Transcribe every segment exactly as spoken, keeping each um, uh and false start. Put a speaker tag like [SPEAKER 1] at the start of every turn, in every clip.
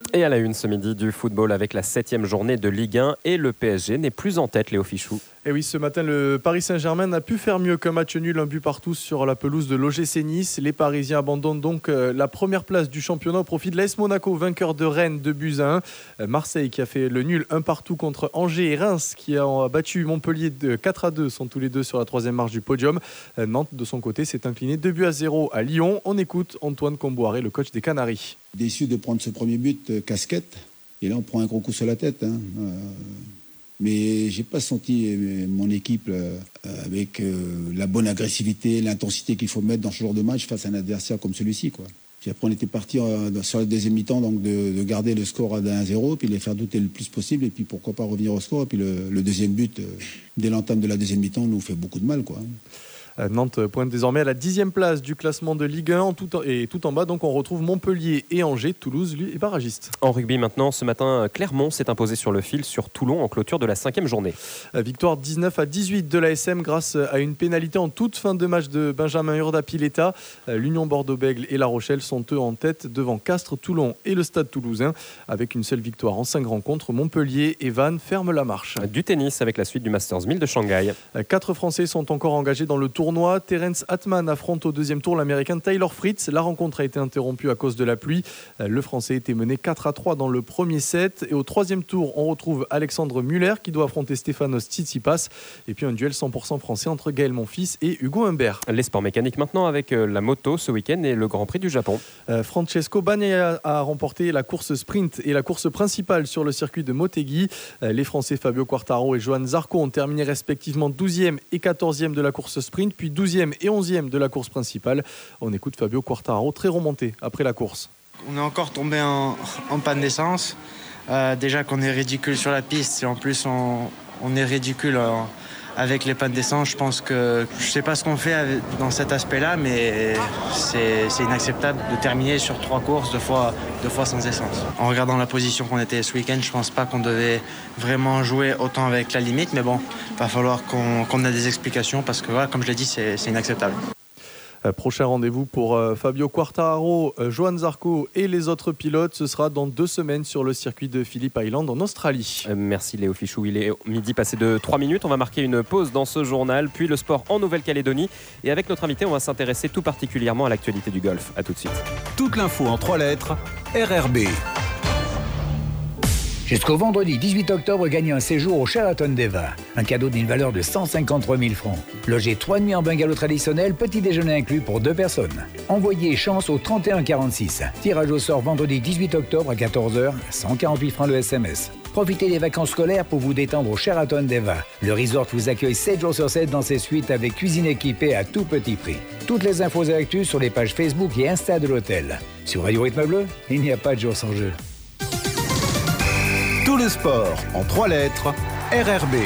[SPEAKER 1] Et à la une ce midi du football avec la septième journée de Ligue un et le P S G n'est plus en tête, Léo Fichou.
[SPEAKER 2] Et oui, ce matin, le Paris Saint-Germain n'a pu faire mieux qu'un match nul, un but partout sur la pelouse de l'O G C Nice. Les Parisiens abandonnent donc la première place du championnat au profit de l'A S Monaco, vainqueur de Rennes deux buts à un. Marseille qui a fait le nul un partout contre Angers et Reims qui a battu Montpellier de quatre à deux, sont tous les deux sur la troisième marche du podium. Nantes, de son côté, s'est incliné deux buts à zéro à Lyon. On écoute Antoine Comboiré, le coach des Canaries.
[SPEAKER 3] Déçu de prendre ce premier but, euh, casquette. Et là, on prend un gros coup sur la tête. Hein. Euh, mais j'ai pas senti euh, mon équipe euh, avec euh, la bonne agressivité, l'intensité qu'il faut mettre dans ce genre de match face à un adversaire comme celui-ci, quoi. Puis après, on était parti euh, sur la deuxième mi-temps, donc de, de garder le score à un zéro, puis les faire douter le plus possible, et puis pourquoi pas revenir au score. Et puis le, le deuxième but, euh, dès l'entame de la deuxième mi-temps, nous fait beaucoup de mal, quoi.
[SPEAKER 2] Nantes pointe désormais à la dixième place du classement de Ligue un. En tout en, et tout en bas, donc, on retrouve Montpellier et Angers. Toulouse, lui, est barragiste.
[SPEAKER 1] En rugby maintenant, ce matin, Clermont s'est imposé sur le fil sur Toulon en clôture de la cinquième journée.
[SPEAKER 2] Victoire dix-neuf à dix-huit de l'A S M grâce à une pénalité en toute fin de match de Benjamin Urda-Pileta. L'Union Bordeaux-Bègles et La Rochelle sont eux en tête devant Castres, Toulon et le Stade Toulousain. Avec une seule victoire en cinq rencontres, Montpellier et Vannes ferment la marche.
[SPEAKER 1] Du tennis avec la suite du Masters mille de Shanghai.
[SPEAKER 2] Quatre Français sont encore engagés dans le tournoi. Terence Atman affronte au deuxième tour l'Américain Tyler Fritz. La rencontre a été interrompue à cause de la pluie. Le Français était mené quatre à trois dans le premier set. Et au troisième tour, on retrouve Alexandre Muller qui doit affronter Stefanos Tsitsipas. Et puis un duel cent pour cent français entre Gaël Monfils et Hugo Humbert.
[SPEAKER 1] Les sports mécaniques maintenant avec la moto ce week-end et le Grand Prix du Japon.
[SPEAKER 2] Euh, Francesco Bagnaia a remporté la course sprint et la course principale sur le circuit de Motegi. Euh, les Français Fabio Quartararo et Johan Zarco ont terminé respectivement douzième et quatorzième de la course sprint, puis douzième et onzième de la course principale. On écoute Fabio Quartararo, très remonté après la course.
[SPEAKER 4] On est encore tombé en, en panne d'essence. Euh, déjà qu'on est ridicule sur la piste et en plus on, on est ridicule en, avec les pannes d'essence. Je pense que je ne sais pas ce qu'on fait avec, dans cet aspect-là, mais c'est, c'est inacceptable de terminer sur trois courses deux fois, deux fois sans essence. En regardant la position qu'on était ce week-end, je ne pense pas qu'on devait vraiment jouer autant avec la limite, mais bon, il va falloir qu'on, qu'on ait des explications parce que voilà, comme je l'ai dit, c'est, c'est inacceptable.
[SPEAKER 2] Euh, prochain rendez-vous pour euh, Fabio Quartararo, euh, Johan Zarco et les autres pilotes. Ce sera dans deux semaines sur le circuit de Phillip Island en Australie.
[SPEAKER 1] Euh, merci Léo Fichou. Il est midi passé de trois minutes. On va marquer une pause dans ce journal, puis le sport en Nouvelle-Calédonie. Et avec notre invité, on va s'intéresser tout particulièrement à l'actualité du golf. A tout de suite.
[SPEAKER 5] Toute l'info en trois lettres, R R B.
[SPEAKER 6] Jusqu'au vendredi dix-huit octobre, gagnez un séjour au Sheraton Deva. Un cadeau d'une valeur de cent cinquante-trois mille francs. Logez trois nuits en bungalow traditionnel, petit déjeuner inclus pour deux personnes. Envoyez chance au trente et un quarante-six. Tirage au sort vendredi dix-huit octobre à quatorze heures, cent quarante-huit francs le S M S. Profitez des vacances scolaires pour vous détendre au Sheraton Deva. Le resort vous accueille sept jours sur sept dans ses suites avec cuisine équipée à tout petit prix. Toutes les infos et actus sur les pages Facebook et Insta de l'hôtel. Sur Radio Rythme Bleu, il n'y a pas de jour sans jeu.
[SPEAKER 5] Tout le sport en trois lettres, R R B.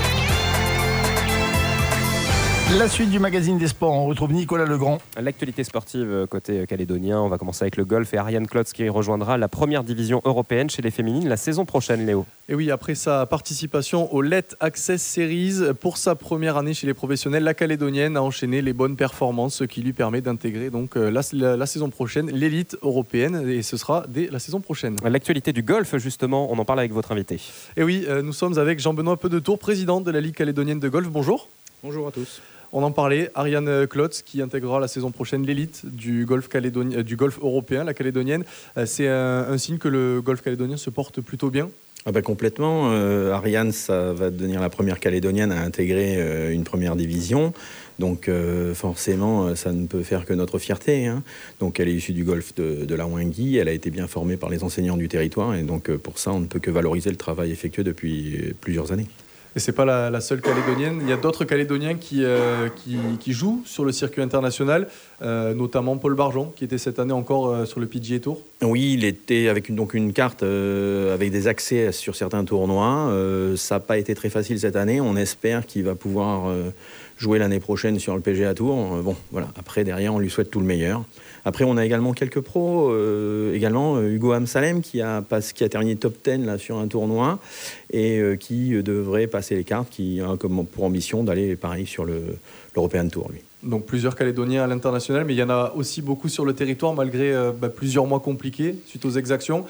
[SPEAKER 7] La suite du magazine des sports, on retrouve Nicolas Legrand.
[SPEAKER 1] L'actualité sportive côté calédonien, on va commencer avec le golf et Ariane Klotz qui rejoindra la première division européenne chez les féminines la saison prochaine, Léo.
[SPEAKER 2] Et oui, après sa participation au Let Access Series, pour sa première année chez les professionnels, la Calédonienne a enchaîné les bonnes performances, ce qui lui permet d'intégrer donc la, la, la saison prochaine l'élite européenne, et ce sera dès la saison prochaine.
[SPEAKER 1] L'actualité du golf, justement, on en parle avec votre invité.
[SPEAKER 2] Et oui, nous sommes avec Jean-Benoît Pedetour, président de la Ligue calédonienne de golf. Bonjour.
[SPEAKER 8] Bonjour à tous.
[SPEAKER 2] On en parlait, Ariane Klotz qui intégrera la saison prochaine l'élite du golf, calédonien, du golf européen, la calédonienne. C'est un, un signe que le golf calédonien se porte plutôt bien.
[SPEAKER 8] Ah bah complètement. Euh, Ariane, ça va devenir la première calédonienne à intégrer euh, une première division. Donc euh, forcément, ça ne peut faire que notre fierté. Hein. Donc elle est issue du golf de, de la Wingui. Elle a été bien formée par les enseignants du territoire. Et donc pour ça, on ne peut que valoriser le travail effectué depuis plusieurs années.
[SPEAKER 2] Et c'est pas la, la seule calédonienne. Il y a d'autres calédoniens qui, euh, qui, qui jouent sur le circuit international, euh, notamment Paul Barjon, qui était cette année encore euh, sur le P G A Tour.
[SPEAKER 8] Oui, il était avec une, donc une carte euh, avec des accès sur certains tournois. Euh, ça n'a pas été très facile cette année. On espère qu'il va pouvoir euh, jouer l'année prochaine sur le P G A Tour. Euh, bon, voilà. Après, derrière, on lui souhaite tout le meilleur. Après, on a également quelques pros, euh, également euh, Hugo Amsalem qui a, passe, qui a terminé top dix là, sur un tournoi et euh, qui euh, devrait passer les cartes, qui a comme pour ambition d'aller pareil sur le, l'European Tour, lui.
[SPEAKER 2] Donc plusieurs Calédoniens à l'international, mais il y en a aussi beaucoup sur le territoire malgré euh, bah, plusieurs mois compliqués suite aux exactions.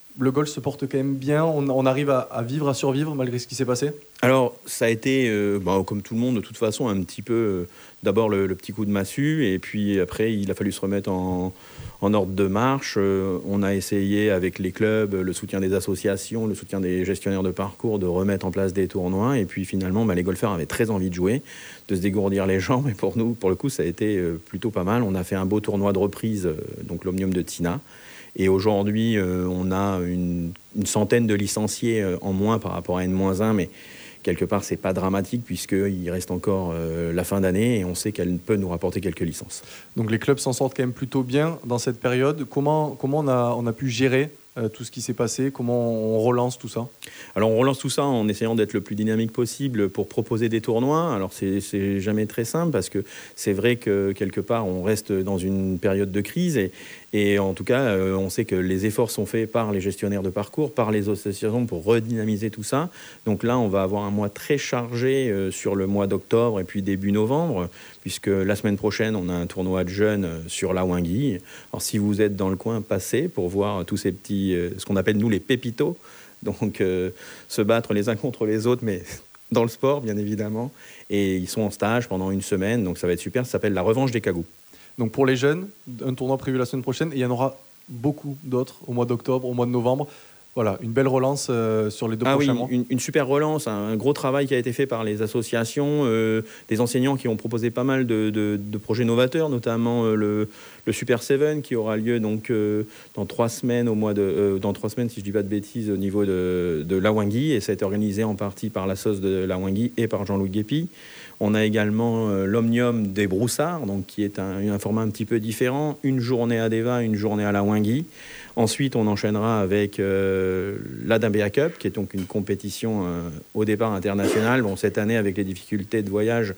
[SPEAKER 2] le golf se porte quand même bien, on, on arrive à, à vivre, à survivre malgré ce qui s'est passé?
[SPEAKER 8] Alors, ça a été, euh, bah, comme tout le monde, de toute façon, un petit peu, euh, d'abord le, le petit coup de massue, et puis après, il a fallu se remettre en, en ordre de marche. Euh, on a essayé, avec les clubs, le soutien des associations, le soutien des gestionnaires de parcours, de remettre en place des tournois, et puis finalement, bah, les golfeurs avaient très envie de jouer, de se dégourdir les jambes, et pour nous, pour le coup, ça a été euh, plutôt pas mal. On a fait un beau tournoi de reprise, euh, donc l'Omnium de Tina. Et aujourd'hui, euh, on a une, une centaine de licenciés euh, en moins par rapport à N moins un, mais quelque part, c'est pas dramatique puisqu'il reste encore euh, la fin d'année et on sait qu'elle peut nous rapporter quelques licences.
[SPEAKER 2] Donc les clubs s'en sortent quand même plutôt bien dans cette période. Comment, comment on, a, on a pu gérer euh, tout ce qui s'est passé? Comment on relance tout ça?
[SPEAKER 8] Alors on relance tout ça en essayant d'être le plus dynamique possible pour proposer des tournois. Alors c'est, c'est jamais très simple parce que c'est vrai que quelque part on reste dans une période de crise et, et en tout cas euh, on sait que les efforts sont faits par les gestionnaires de parcours, par les associations pour redynamiser tout ça. Donc là on va avoir un mois très chargé euh, sur le mois d'octobre et puis début novembre, puisque la semaine prochaine on a un tournoi de jeunes sur la Wingui. Alors si vous êtes dans le coin, passez pour voir tous ces petits, euh, ce qu'on appelle nous les pépitos. Donc, euh, se battre les uns contre les autres, mais dans le sport, bien évidemment. Et ils sont en stage pendant une semaine, donc ça va être super. Ça s'appelle la revanche des cagous.
[SPEAKER 2] Donc, pour les jeunes, un tournoi prévu la semaine prochaine, et il y en aura beaucoup d'autres au mois d'octobre, au mois de novembre. Voilà, une belle relance euh, sur les deux
[SPEAKER 8] ah
[SPEAKER 2] prochains
[SPEAKER 8] oui,
[SPEAKER 2] mois.
[SPEAKER 8] Une, une super relance, un, un gros travail qui a été fait par les associations, euh, des enseignants qui ont proposé pas mal de, de, de projets novateurs, notamment euh, le, le Super Seven qui aura lieu donc euh, dans trois semaines au mois de euh, dans trois semaines si je dis pas de bêtises au niveau de, de la Wingui, et ça a été organisé en partie par la S O S de la Wingui et par Jean-Louis Guépi. On a également euh, l'Omnium des Broussards, donc qui est un, un format un petit peu différent, une journée à Deva, une journée à la Wingui. Ensuite, on enchaînera avec euh, l'Adambea Cup, qui est donc une compétition euh, au départ internationale. Bon, cette année, avec les difficultés de voyage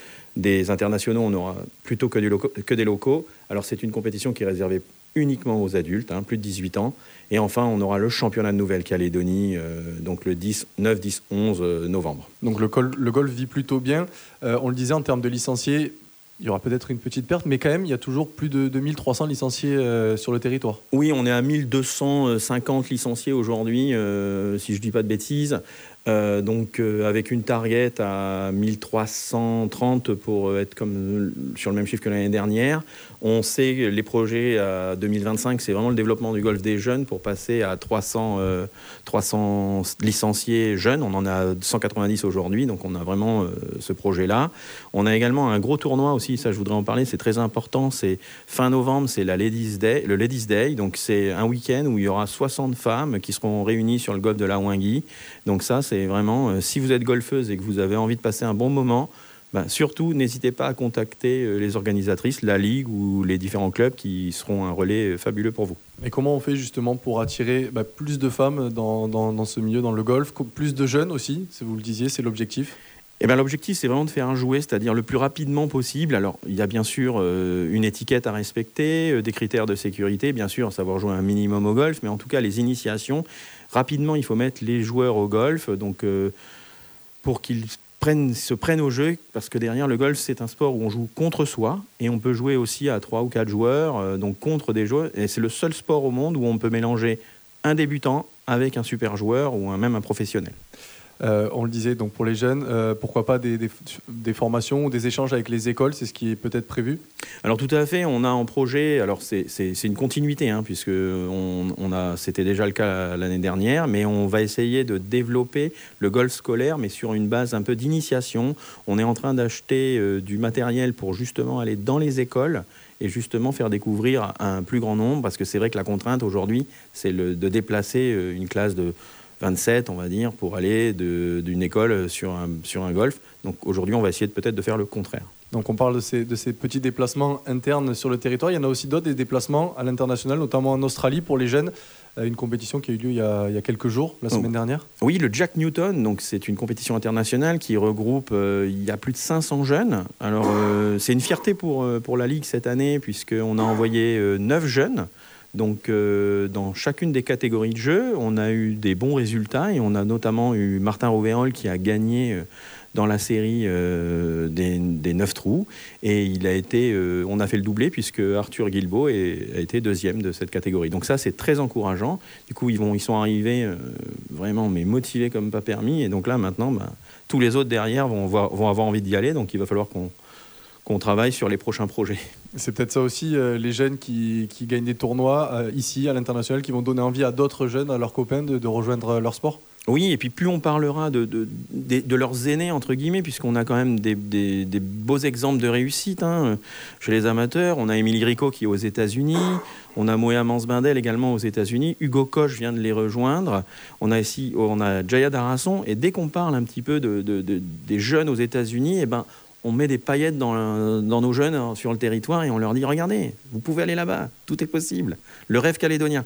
[SPEAKER 8] des internationaux, on aura plutôt que, du loco- que des locaux. Alors, c'est une compétition qui est réservée uniquement aux adultes, hein, plus de dix-huit ans. Et enfin, on aura le championnat de Nouvelle-Calédonie, euh, donc le dix, neuf, dix, onze novembre.
[SPEAKER 2] Donc, le, col- le golf vit plutôt bien. Euh, on le disait, en termes de licenciés, il y aura peut-être une petite perte, mais quand même, il y a toujours plus de deux mille trois cents licenciés euh, sur le territoire.
[SPEAKER 8] Oui, on est à mille deux cent cinquante licenciés aujourd'hui, euh, si je ne dis pas de bêtises. Euh, donc, euh, avec une target à mille trois cent trente pour être comme sur le même chiffre que l'année dernière. On sait que les projets à deux mille vingt-cinq, c'est vraiment le développement du golf des jeunes pour passer à trois cents, euh, trois cents licenciés jeunes. On en a cent quatre-vingt-dix aujourd'hui, donc on a vraiment euh, ce projet-là. On a également un gros tournoi aussi, ça je voudrais en parler, c'est très important. C'est fin novembre, c'est la Ladies Day, le Ladies Day. Donc c'est un week-end où il y aura soixante femmes qui seront réunies sur le golf de la Wingui. Donc ça, c'est vraiment, euh, si vous êtes golfeuse et que vous avez envie de passer un bon moment, ben, surtout, n'hésitez pas à contacter euh, les organisatrices, la Ligue ou les différents clubs qui seront un relais euh, fabuleux pour vous.
[SPEAKER 2] Et comment on fait justement pour attirer bah, plus de femmes dans, dans, dans ce milieu, dans le golf, plus de jeunes aussi, si vous le disiez, c'est l'objectif?
[SPEAKER 8] Eh ben, l'objectif, c'est vraiment de faire un jouet, c'est-à-dire le plus rapidement possible. Alors, il y a bien sûr euh, une étiquette à respecter, euh, des critères de sécurité, bien sûr, savoir jouer un minimum au golf, mais en tout cas, les initiations. Rapidement, il faut mettre les joueurs au golf, donc euh, pour qu'ils prennent, se prennent au jeu, parce que derrière, le golf, c'est un sport où on joue contre soi, et on peut jouer aussi à trois ou quatre joueurs, euh, donc contre des joueurs, et c'est le seul sport au monde où on peut mélanger un débutant avec un super joueur ou un, même un professionnel.
[SPEAKER 2] Euh, on le disait, donc pour les jeunes, euh, pourquoi pas des, des, des formations ou des échanges avec les écoles, c'est ce qui est peut-être prévu?
[SPEAKER 8] Alors tout à fait, on a en projet, alors c'est, c'est, c'est une continuité, hein, puisque on, on a, c'était déjà le cas l'année dernière, mais on va essayer de développer le golf scolaire, mais sur une base un peu d'initiation. On est en train d'acheter euh, du matériel pour justement aller dans les écoles et justement faire découvrir à un plus grand nombre, parce que c'est vrai que la contrainte aujourd'hui, c'est le, de déplacer une classe de vingt-sept, on va dire, pour aller de, d'une école sur un, sur un golf. Donc aujourd'hui, on va essayer de, peut-être de faire le contraire.
[SPEAKER 2] Donc on parle de ces, de ces petits déplacements internes sur le territoire. Il y en a aussi d'autres, des déplacements à l'international, notamment en Australie pour les jeunes. Une compétition qui a eu lieu il y a, il y a quelques jours, la semaine oh. dernière.
[SPEAKER 8] Oui, le Jack Newton, donc c'est une compétition internationale qui regroupe, euh, il y a plus de cinq cents jeunes. Alors euh, c'est une fierté pour, pour la Ligue cette année, puisqu'on a envoyé euh, neuf jeunes. Donc, euh, dans chacune des catégories de jeu, on a eu des bons résultats et on a notamment eu Martin Rouverol qui a gagné euh, dans la série euh, des, des neuf trous. Et il a été, euh, on a fait le doublé puisque Arthur Guilbeault est, a été deuxième de cette catégorie. Donc ça, c'est très encourageant. Du coup, ils, vont, ils sont arrivés euh, vraiment mais motivés comme pas permis. Et donc là, maintenant, bah, tous les autres derrière vont, vont avoir envie d'y aller. Donc il va falloir qu'on, qu'on travaille sur les prochains projets.
[SPEAKER 2] C'est peut-être ça aussi, euh, les jeunes qui, qui gagnent des tournois euh, ici, à l'international, qui vont donner envie à d'autres jeunes, à leurs copains, de, de rejoindre leur sport.
[SPEAKER 8] Oui, et puis plus on parlera de, de, de, de leurs aînés, entre guillemets, puisqu'on a quand même des, des, des beaux exemples de réussite hein, chez les amateurs. On a Émile Rico qui est aux États-Unis, on a Moea Mansbindel également aux États-Unis, Hugo Koch vient de les rejoindre, on a ici, on a Jaya Darasson, et dès qu'on parle un petit peu de, de, de, des jeunes aux États-Unis, eh ben, on met des paillettes dans, dans nos jeunes sur le territoire et on leur dit « Regardez, vous pouvez aller là-bas, tout est possible. » Le rêve calédonien.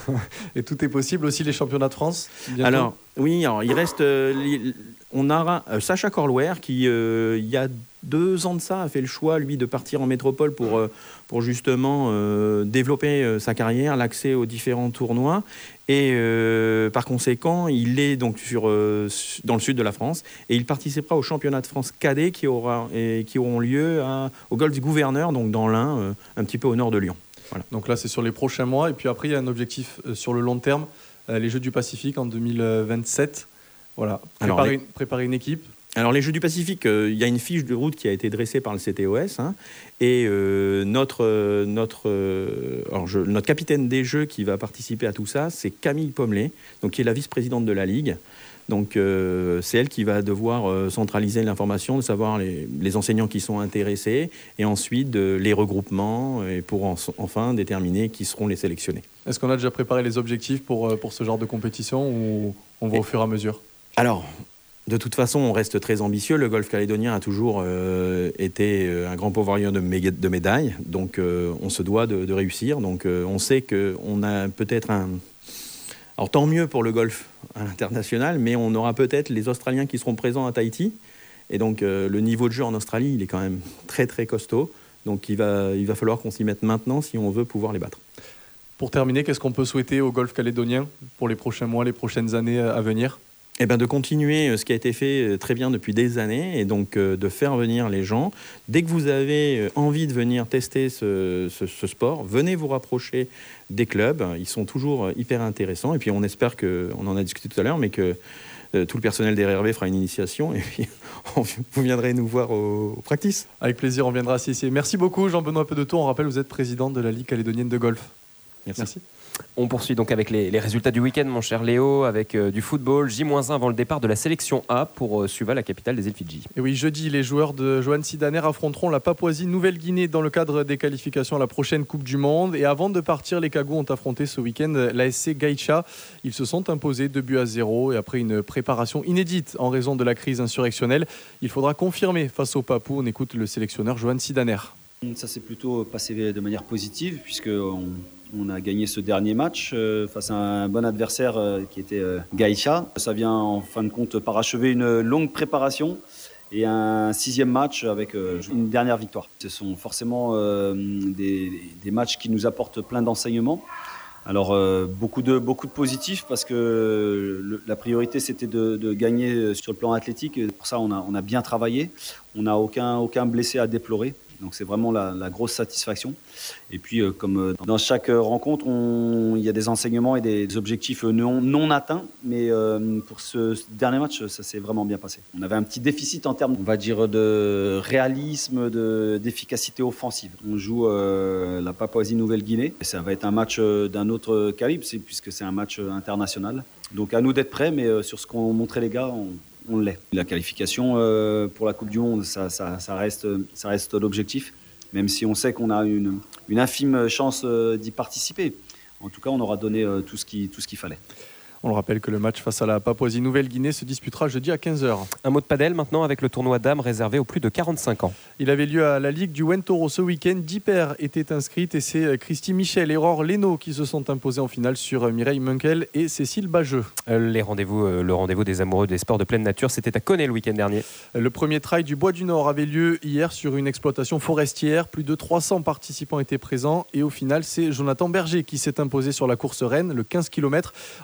[SPEAKER 2] Et tout est possible aussi les championnats de France bientôt.
[SPEAKER 8] Alors oui, alors il reste, euh, on a euh, Sacha Corlouer qui euh, il y a deux ans de ça a fait le choix lui de partir en métropole pour euh, pour justement euh, développer euh, sa carrière, l'accès aux différents tournois et euh, par conséquent il est donc sur euh, dans le sud de la France et il participera aux championnats de France cadets qui aura et qui auront lieu à, au golfe du Gouverneur donc dans l'Ain, euh, un petit peu au nord de Lyon. Voilà.
[SPEAKER 2] Donc là, c'est sur les prochains mois. Et puis après, il y a un objectif euh, sur le long terme, euh, les Jeux du Pacifique en deux mille vingt-sept. Voilà, préparer, Alors, les... une, préparer une équipe. Alors
[SPEAKER 8] les Jeux du Pacifique, euh, il y a une fiche de route qui a été dressée par le C T O S. Hein, et euh, notre, euh, notre, euh, alors je, notre capitaine des Jeux qui va participer à tout ça, c'est Camille Pommelet, donc, qui est la vice-présidente de la Ligue. Donc euh, c'est elle qui va devoir euh, centraliser l'information, de savoir les, les enseignants qui sont intéressés et ensuite euh, les regroupements et pour en, enfin déterminer qui seront les sélectionnés.
[SPEAKER 2] Est-ce qu'on a déjà préparé les objectifs pour, pour ce genre de compétition ou on va et, au fur et à mesure ?
[SPEAKER 8] Alors, de toute façon, on reste très ambitieux. Le golfe calédonien a toujours euh, été un grand pourvoyeur de, mé- de médailles, donc euh, on se doit de, de réussir. Donc euh, on sait qu'on a peut-être un... Alors tant mieux pour le golf à l'international, mais on aura peut-être les Australiens qui seront présents à Tahiti. Et donc euh, le niveau de jeu en Australie, il est quand même très très costaud. Donc il va, il va falloir qu'on s'y mette maintenant si on veut pouvoir les battre.
[SPEAKER 2] Pour terminer, qu'est-ce qu'on peut souhaiter au golf calédonien pour les prochains mois, les prochaines années à venir ?
[SPEAKER 8] Eh ben de continuer ce qui a été fait très bien depuis des années et donc euh, de faire venir les gens. Dès que vous avez envie de venir tester ce, ce, ce sport, venez vous rapprocher des clubs. Ils sont toujours hyper intéressants. Et puis on espère que, on en a discuté tout à l'heure, mais que euh, tout le personnel des R R B fera une initiation et puis on, vous viendrez nous voir au, au practice.
[SPEAKER 2] Avec plaisir, on viendra ici. Merci beaucoup Jean-Benoît Pedetot. On rappelle, vous êtes président de la Ligue calédonienne de golf.
[SPEAKER 8] Merci.
[SPEAKER 2] Merci.
[SPEAKER 1] On poursuit donc avec les, les résultats du week-end, mon cher Léo, avec euh, du football. J un avant le départ de la sélection A pour euh, Suva, la capitale des îles Fidji.
[SPEAKER 2] Et oui, jeudi, les joueurs de Johan Sidaner affronteront la Papouasie-Nouvelle-Guinée dans le cadre des qualifications à la prochaine Coupe du Monde. Et avant de partir, les Cagous ont affronté ce week-end l'A S C Gaïcha. Ils se sont imposés deux buts à zéro et après une préparation inédite en raison de la crise insurrectionnelle, il faudra confirmer face aux Papous. On écoute le sélectionneur Johan Sidaner.
[SPEAKER 9] Ça s'est plutôt passé de manière positive puisqu'on on a gagné ce dernier match euh, face à un bon adversaire euh, qui était euh, Gaïcha. Ça vient en fin de compte parachever une longue préparation et un sixième match avec euh, une dernière victoire. Ce sont forcément euh, des, des matchs qui nous apportent plein d'enseignements. Alors euh, beaucoup de beaucoup de positifs parce que le, la priorité c'était de, de gagner sur le plan athlétique. Et pour ça on a on a bien travaillé. On n'a aucun aucun blessé à déplorer. Donc c'est vraiment la, la grosse satisfaction. Et puis euh, comme euh, dans chaque rencontre, on, il y a des enseignements et des objectifs non, non atteints. Mais euh, pour ce, ce dernier match, ça s'est vraiment bien passé. On avait un petit déficit en termes, on va dire, de réalisme, de, d'efficacité offensive. On joue euh, la Papouasie-Nouvelle-Guinée. Et ça va être un match euh, d'un autre calibre, c'est, puisque c'est un match international. Donc à nous d'être prêts, mais euh, sur ce qu'ont montré les gars, on, on l'est. La qualification euh, pour la Coupe du Monde, ça, ça, ça, reste, ça reste l'objectif, même si on sait qu'on a une, une infime chance euh, d'y participer. En tout cas, on aura donné euh, tout ce qui, tout ce qu'il fallait.
[SPEAKER 2] On le rappelle que le match face à la Papouasie-Nouvelle-Guinée se disputera jeudi à quinze heures.
[SPEAKER 1] Un mot de padel maintenant avec le tournoi dames réservé aux plus de quarante-cinq ans.
[SPEAKER 2] Il avait lieu à la Ligue du Wentoro ce week-end. dix paires étaient inscrites et c'est Christy Michel et Aurore Leno qui se sont imposés en finale sur Mireille Munkel et Cécile Bageux.
[SPEAKER 1] Les rendez-vous, euh, le rendez-vous des amoureux des sports de pleine nature, c'était à Connay le week-end dernier.
[SPEAKER 2] Le premier trail du Bois du Nord avait lieu hier sur une exploitation forestière. Plus de trois cents participants étaient présents et au final, c'est Jonathan Berger qui s'est imposé sur la course reine, le quinze kilomètres en une heure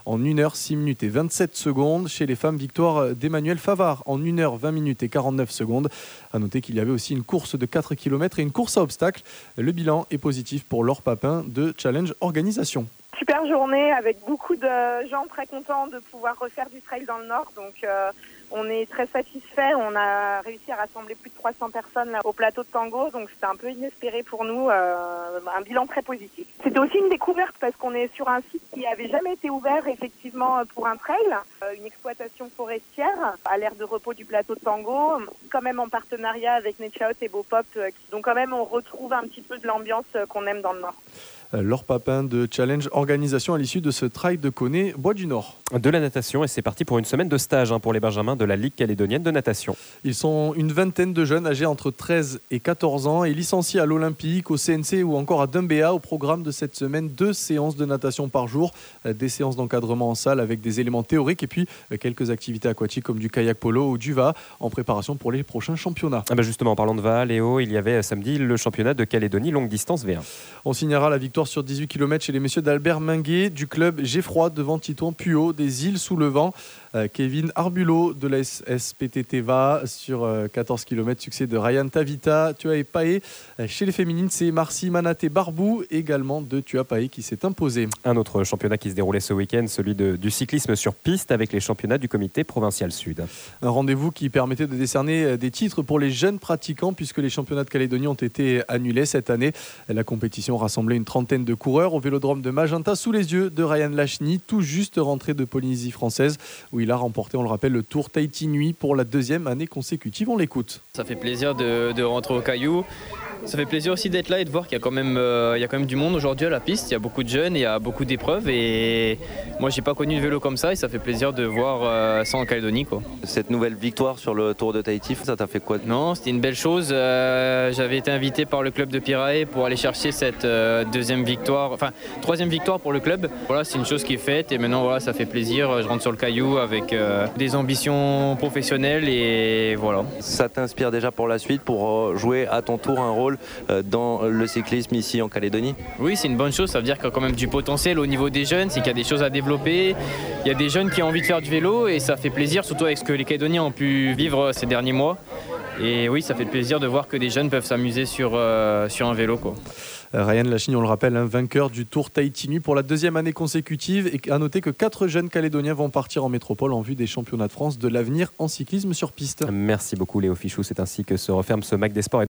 [SPEAKER 2] heure six minutes et vingt-sept secondes. Chez les femmes, victoire d'Emmanuel Favard en une heure vingt minutes et quarante-neuf secondes. À noter qu'il y avait aussi une course de quatre kilomètres et une course à obstacles. Le bilan est positif pour Laure Papin de Challenge Organisation.
[SPEAKER 10] Super journée avec beaucoup de gens très contents de pouvoir refaire du trail dans le Nord. Donc euh, on est très satisfait. On a réussi à rassembler plus de trois cents personnes là, au plateau de Tango. Donc c'était un peu inespéré pour nous. Euh, un bilan très positif. C'était aussi une découverte parce qu'on est sur un site qui avait jamais été ouvert effectivement pour un trail. Euh, une exploitation forestière à l'aire de repos du plateau de Tango. Quand même en partenariat avec Nature et Beaupop. Euh, donc quand même on retrouve un petit peu de l'ambiance euh, qu'on aime dans le Nord.
[SPEAKER 2] Laure Papin de Challenge Organisation à l'issue de ce trail de Coné, Bois du Nord.
[SPEAKER 1] De la natation et c'est parti pour une semaine de stage hein, pour les benjamins de la Ligue calédonienne de natation.
[SPEAKER 2] Ils sont une vingtaine de jeunes âgés entre treize et quatorze ans et licenciés à l'Olympique, au C N C ou encore à Dumbéa. Au programme de cette semaine, deux séances de natation par jour, des séances d'encadrement en salle avec des éléments théoriques et puis quelques activités aquatiques comme du kayak polo ou du V A en préparation pour les prochains championnats.
[SPEAKER 1] Ah ben justement, en parlant de V A, Léo, il y avait samedi le championnat de Calédonie longue distance V un. On
[SPEAKER 2] signera la victoire sur dix-huit kilomètres chez les messieurs d'Albert Minguet du club Geffroy devant Titouan Puot des îles sous le vent. Euh, Kevin Arbulot de la S S P T T V A sur euh, quatorze kilomètres, succès de Ryan Tavita. Tua Paé. Euh, chez les féminines, c'est Marcy Manaté Barbou également de Tua Paé qui s'est imposé.
[SPEAKER 1] Un autre championnat qui se déroulait ce week-end, celui de, du cyclisme sur piste avec les championnats du comité provincial sud.
[SPEAKER 2] Un rendez-vous qui permettait de décerner des titres pour les jeunes pratiquants puisque les championnats de Calédonie ont été annulés cette année. La compétition rassemblait une trentaine de coureurs au vélodrome de Magenta sous les yeux de Ryan Lachny, tout juste rentré de Polynésie française où il a remporté, on le rappelle, le Tour Tahiti Nuit pour la deuxième année consécutive. On l'écoute.
[SPEAKER 11] Ça fait plaisir de, de rentrer au Caillou. Ça fait plaisir aussi d'être là et de voir qu'il y a quand même, euh, il y a quand même du monde aujourd'hui à la piste. Il y a beaucoup de jeunes, il y a beaucoup d'épreuves et moi j'ai pas connu de vélo comme ça et ça fait plaisir de voir euh, ça en Calédonie, quoi.
[SPEAKER 12] Cette nouvelle victoire sur le Tour de Tahiti, ça t'a fait quoi?
[SPEAKER 11] Non, c'était une belle chose. Euh, j'avais été invité par le club de Pirae pour aller chercher cette euh, deuxième victoire, enfin troisième victoire pour le club. Voilà, c'est une chose qui est faite et maintenant voilà, ça fait plaisir. Je rentre sur le Caillou avec euh, des ambitions professionnelles et voilà.
[SPEAKER 12] Ça t'inspire déjà pour la suite, pour jouer à ton tour un rôle dans le cyclisme ici en Calédonie?
[SPEAKER 11] Oui, c'est une bonne chose, ça veut dire qu'il y a quand même du potentiel au niveau des jeunes, c'est qu'il y a des choses à développer, il y a des jeunes qui ont envie de faire du vélo et ça fait plaisir, surtout avec ce que les Calédoniens ont pu vivre ces derniers mois. Et oui, ça fait plaisir de voir que des jeunes peuvent s'amuser sur, euh, sur un vélo, quoi.
[SPEAKER 2] Ryan Lachny, on le rappelle, un vainqueur du Tour Tahiti Nuit pour la deuxième année consécutive. Et à noter que quatre jeunes Calédoniens vont partir en métropole en vue des championnats de France de l'avenir en cyclisme sur piste.
[SPEAKER 1] Merci beaucoup Léo Fichou, c'est ainsi que se referme ce Mac des Sports.